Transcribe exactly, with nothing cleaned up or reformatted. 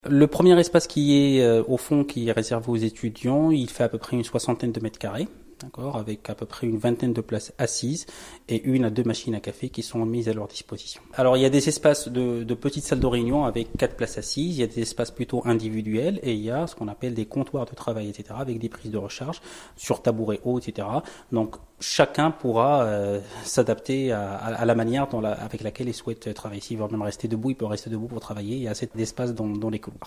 Le premier espace qui est euh, au fond, qui est réservé aux étudiants, il fait à peu près une soixantaine de mètres carrés. D'accord, avec à peu près une vingtaine de places assises et une à deux machines à café qui sont mises à leur disposition. Alors il y a des espaces de, de petites salles de réunion avec quatre places assises, il y a des espaces plutôt individuels et il y a ce qu'on appelle des comptoirs de travail, et cetera, avec des prises de recharge sur tabouret haut, et cetera. Donc chacun pourra euh, s'adapter à, à, à la manière dont la, avec laquelle il souhaite travailler. S'il veut même rester debout, il peut rester debout pour travailler. Il y a assez d'espace dans, dans les couloirs.